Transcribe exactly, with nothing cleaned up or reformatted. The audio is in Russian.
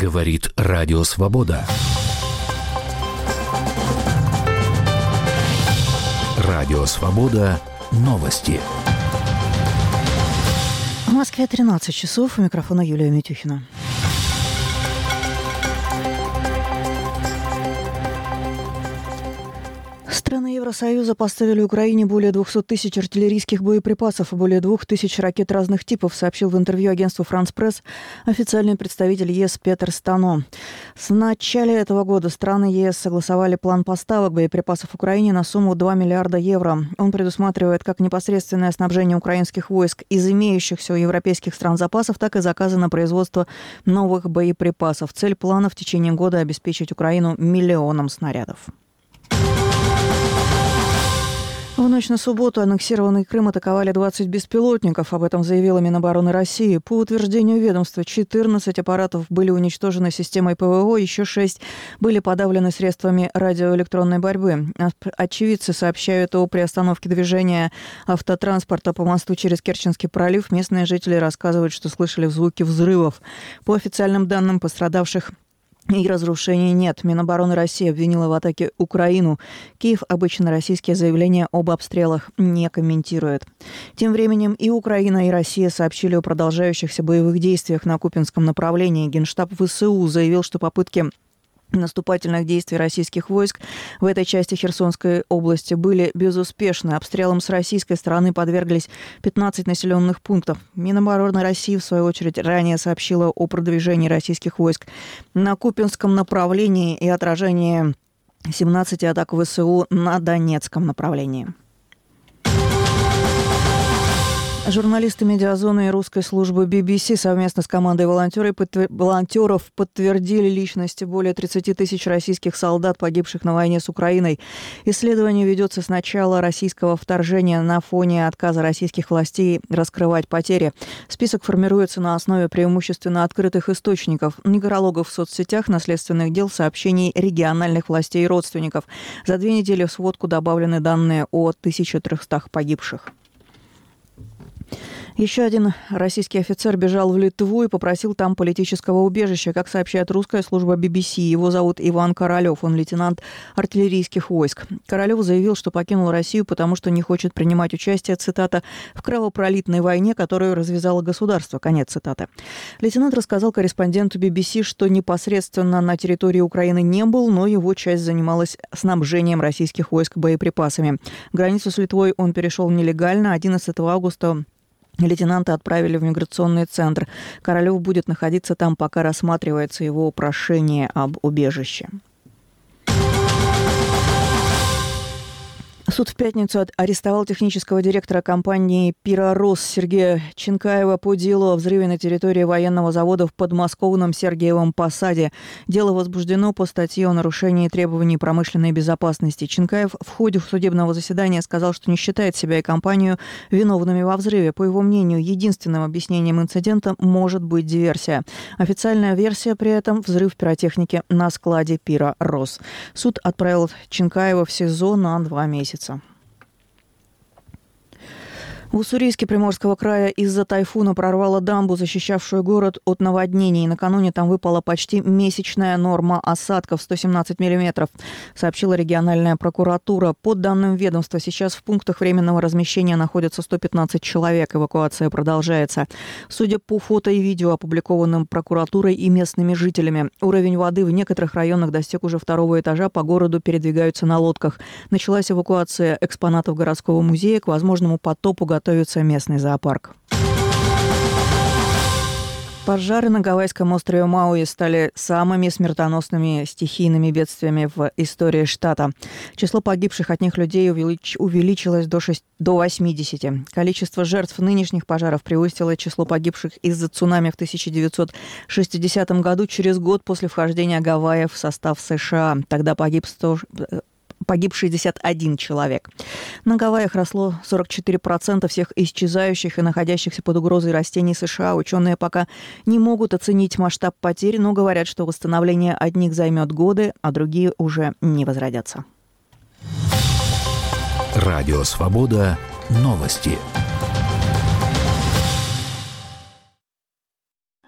Говорит Радио Свобода. Радио Свобода. Новости. В Москве тринадцать часов. У микрофона Юлия Митюхина. Страны Евросоюза поставили Украине более двухсот тысяч артиллерийских боеприпасов и более двух тысяч ракет разных типов, сообщил в интервью агентству «Франс Пресс» официальный представитель ЕС Петер Стано. С начала этого года страны ЕС согласовали план поставок боеприпасов Украине на сумму два миллиарда евро. Он предусматривает как непосредственное снабжение украинских войск из имеющихся у европейских стран запасов, так и заказы на производство новых боеприпасов. Цель плана в течение года обеспечить Украину миллионом снарядов. В ночь на субботу аннексированный Крым атаковали двадцать беспилотников. Об этом заявила Минобороны России. По утверждению ведомства, четырнадцать аппаратов были уничтожены системой ПВО, еще шесть были подавлены средствами радиоэлектронной борьбы. Очевидцы сообщают о приостановке движения автотранспорта по мосту через Керченский пролив. Местные жители рассказывают, что слышали звуки взрывов. По официальным данным, пострадавших и разрушений нет. Минобороны России обвинила в атаке Украину. Киев обычно российские заявления об обстрелах не комментирует. Тем временем и Украина, и Россия сообщили о продолжающихся боевых действиях на Купянском направлении. Генштаб ВСУ заявил, что попытки наступательных действий российских войск в этой части Херсонской области были безуспешны. Обстрелам с российской стороны подверглись пятнадцать населенных пунктов. Минобороны России, в свою очередь, ранее сообщила о продвижении российских войск на Купянском направлении и отражении семнадцати атак ВСУ на Донецком направлении. Журналисты «Медиазоны» и русской службы би би си совместно с командой волонтеров подтвердили личности более тридцати тысяч российских солдат, погибших на войне с Украиной. Исследование ведется с начала российского вторжения на фоне отказа российских властей раскрывать потери. Список формируется на основе преимущественно открытых источников, некрологов в соцсетях, наследственных дел, сообщений региональных властей и родственников. За две недели в сводку добавлены данные о тысяче трёхстах погибших. Еще один российский офицер бежал в Литву и попросил там политического убежища. Как сообщает русская служба би би си, его зовут Иван Королев, он лейтенант артиллерийских войск. Королев заявил, что покинул Россию, потому что не хочет принимать участие, цитата, «в кровопролитной войне, которую развязало государство», конец цитаты. Лейтенант рассказал корреспонденту би би си, что непосредственно на территории Украины не был, но его часть занималась снабжением российских войск боеприпасами. Границу с Литвой он перешел нелегально. одиннадцатого августа лейтенанта отправили в миграционный центр. Королев будет находиться там, пока рассматривается его прошение об убежище. Суд в пятницу арестовал технического директора компании «Пиророс» Сергея Ченкаева по делу о взрыве на территории военного завода в подмосковном Сергиевом Посаде. Дело возбуждено по статье о нарушении требований промышленной безопасности. Ченкаев в ходе судебного заседания сказал, что не считает себя и компанию виновными во взрыве. По его мнению, единственным объяснением инцидента может быть диверсия. Официальная версия при этом – взрыв пиротехники на складе «Пиророс». Суд отправил Ченкаева в СИЗО на два месяца. В Уссурийске Приморского края из-за тайфуна прорвало дамбу, защищавшую город от наводнений. Накануне там выпала почти месячная норма осадков – сто семнадцать миллиметров, сообщила региональная прокуратура. По данным ведомства, сейчас в пунктах временного размещения находятся сто пятнадцать человек. Эвакуация продолжается. Судя по фото и видео, опубликованным прокуратурой и местными жителями, уровень воды в некоторых районах достиг уже второго этажа, по городу передвигаются на лодках. Началась эвакуация экспонатов городского музея, к возможному потопу готовится местный зоопарк. Пожары на гавайском острове Мауи стали самыми смертоносными стихийными бедствиями в истории штата. Число погибших от них людей увелич... увеличилось до, шести... до восьмидесяти. Количество жертв нынешних пожаров превысило число погибших из-за цунами в тысяча девятьсот шестидесятом году, через год после вхождения Гавайев в состав США. Тогда погиб сто... Погиб шестьдесят один человек. На Гавайях росло сорок четыре процента всех исчезающих и находящихся под угрозой растений США. Ученые пока не могут оценить масштаб потерь, но говорят, что восстановление одних займет годы, а другие уже не возродятся. Радио Свобода. Новости.